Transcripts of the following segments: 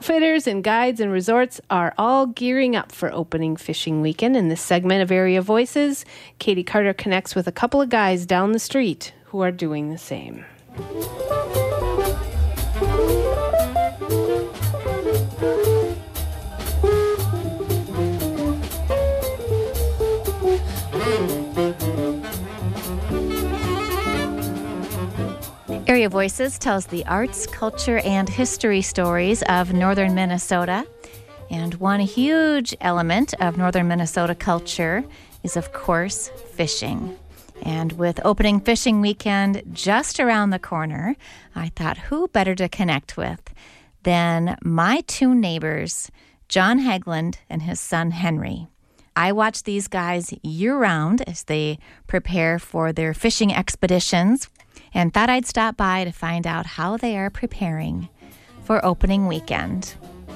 Outfitters and guides and resorts are all gearing up for opening fishing weekend. In this segment of Area Voices, Katie Carter connects with a couple of guys down the street who are doing the same. Area Voices tells the arts, culture, and history stories of northern Minnesota. And one huge element of northern Minnesota culture is, of course, fishing. And with opening fishing weekend just around the corner, I thought who better to connect with than my two neighbors, John Hagland and his son Henry. I watch these guys year-round as they prepare for their fishing expeditions, and thought I'd stop by to find out how they are preparing for opening weekend.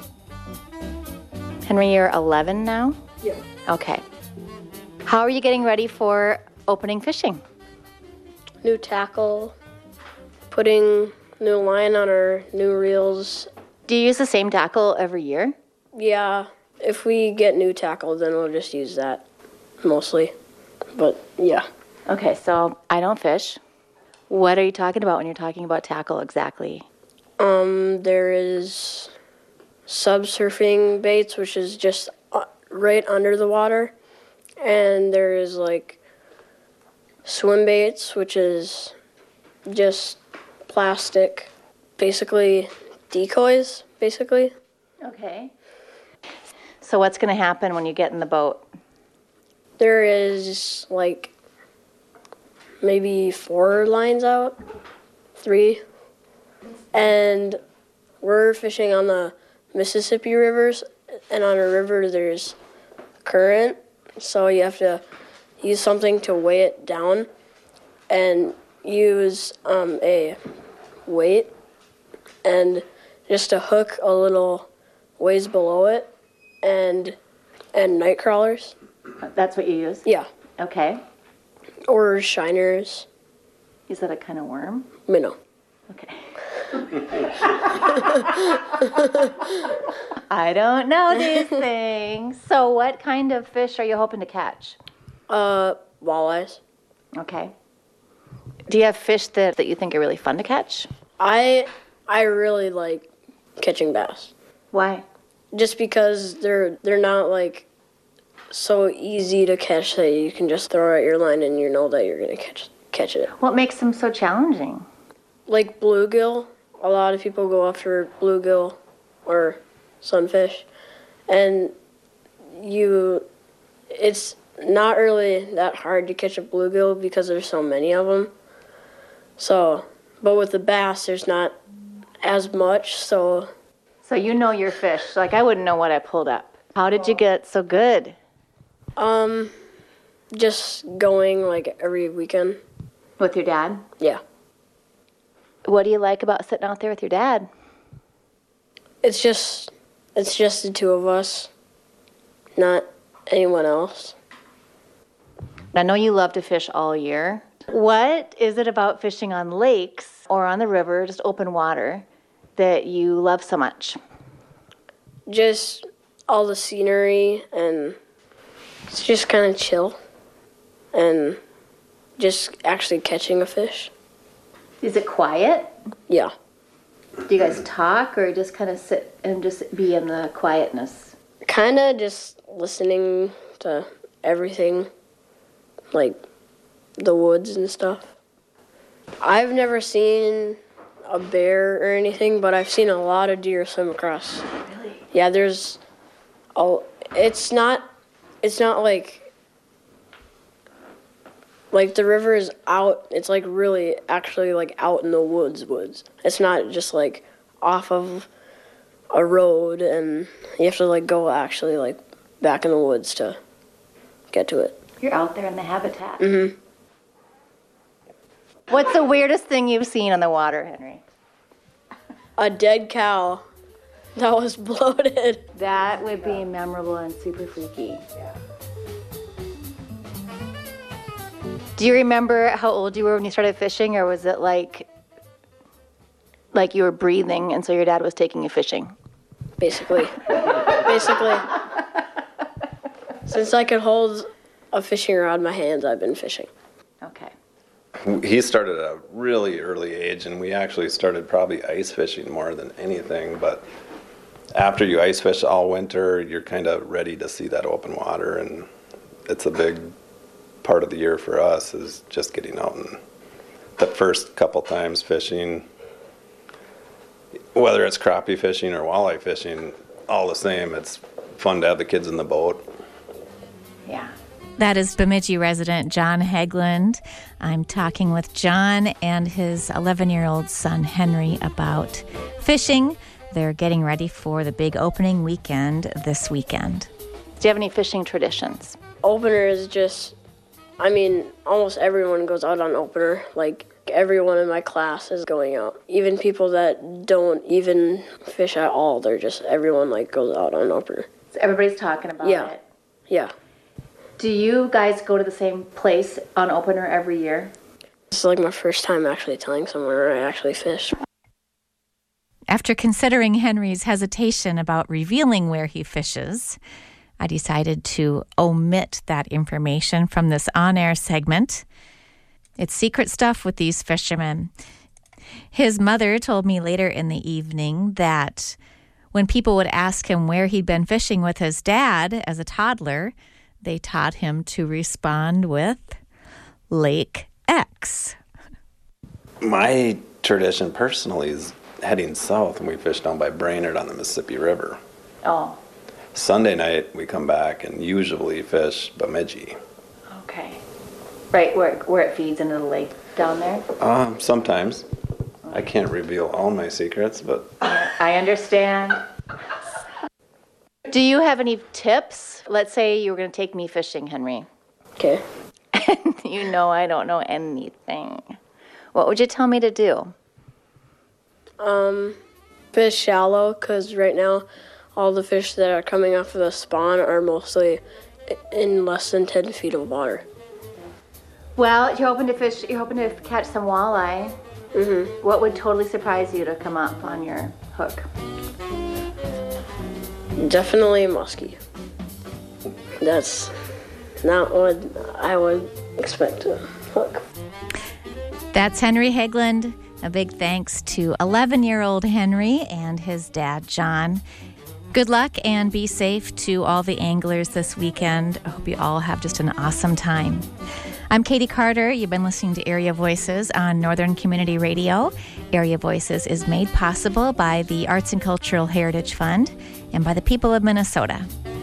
Henry, you're 11 now? Yeah. Okay. How are you getting ready for opening fishing? New tackle, putting new line on our new reels. Do you use the same tackle every year? Yeah, if we get new tackle, then we'll just use that mostly. But yeah. Okay, so I don't fish. What are you talking about when you're talking about tackle exactly? There is subsurfing baits, which is just right under the water. And there is like swim baits, which is just plastic, basically decoys, basically. Okay. So what's going to happen when you get in the boat? There is like maybe 4 lines out, 3. And we're fishing on the Mississippi rivers, and on a river there's current, so you have to use something to weigh it down and use a weight and just a hook a little ways below it and night crawlers. That's what you use? Yeah. Okay. Or shiners. Is that a kind of worm? Minnow. Okay. I don't know these things. So what kind of fish are you hoping to catch? Walleyes. Okay. Do you have fish that you think are really fun to catch? I really like catching bass. Why? Just because they're not like so easy to catch that you can just throw out your line and you know that you're gonna catch it. What makes them so challenging? Like bluegill, a lot of people go after bluegill or sunfish, and it's not really that hard to catch a bluegill because there's so many of them. So, but with the bass, there's not as much. So you know your fish. Like I wouldn't know what I pulled up. How did you get so good? Just going like every weekend. With your dad? Yeah. What do you like about sitting out there with your dad? It's just the two of us, not anyone else. I know you love to fish all year. What is it about fishing on lakes or on the river, just open water, that you love so much? Just all the scenery, and it's just kind of chill, and just actually catching a fish. Is it quiet? Yeah. Do you guys talk or just kind of sit and just be in the quietness? Kind of just listening to everything, like the woods and stuff. I've never seen a bear or anything, but I've seen a lot of deer swim across. Really? Yeah, it's not like the river is out. It's like really actually like out in the woods. It's not just like off of a road and you have to like go actually like back in the woods to get to it. You're out there in the habitat. Mm-hmm. What's the weirdest thing you've seen on the water, Henry? A dead cow that was bloated. That would be memorable and super freaky. Yeah. Do you remember how old you were when you started fishing, or was it like you were breathing and so your dad was taking you fishing? basically. Basically. Since I could hold a fishing rod in my hands, I've been fishing. Okay. He started at a really early age, and we actually started probably ice fishing more than anything. But after you ice fish all winter, you're kind of ready to see that open water, and it's a big part of the year for us is just getting out and the first couple times fishing, whether it's crappie fishing or walleye fishing, all the same, it's fun to have the kids in the boat. Yeah. That is Bemidji resident John Hegland. I'm talking with John and his 11-year-old son Henry about fishing. They're getting ready for the big opening weekend this weekend. Do you have any fishing traditions? Opener is just, almost everyone goes out on opener. Like, everyone in my class is going out. Even people that don't even fish at all, everyone goes out on opener. So everybody's talking about it. Yeah. Do you guys go to the same place on opener every year? This is my first time actually telling someone where I actually fish. After considering Henry's hesitation about revealing where he fishes, I decided to omit that information from this on-air segment. It's secret stuff with these fishermen. His mother told me later in the evening that when people would ask him where he'd been fishing with his dad as a toddler, they taught him to respond with Lake X. My tradition personally is heading south, and we fish down by Brainerd on the Mississippi River. Oh. Sunday night, we come back and usually fish Bemidji. Okay. Right, where it feeds into the lake down there? Sometimes. I can't reveal all my secrets, but... I understand. Do you have any tips? Let's say you were going to take me fishing, Henry. Okay. You know I don't know anything. What would you tell me to do? Fish shallow, because right now all the fish that are coming off of the spawn are mostly in less than 10 feet of water. Well, you're hoping to catch some walleye. Mm-hmm. What would totally surprise you to come up on your hook? Definitely muskie. That's not what I would expect to hook. That's Henry Hegland. A big thanks to 11-year-old Henry and his dad, John. Good luck and be safe to all the anglers this weekend. I hope you all have just an awesome time. I'm Katie Carter. You've been listening to Area Voices on Northern Community Radio. Area Voices is made possible by the Arts and Cultural Heritage Fund and by the people of Minnesota.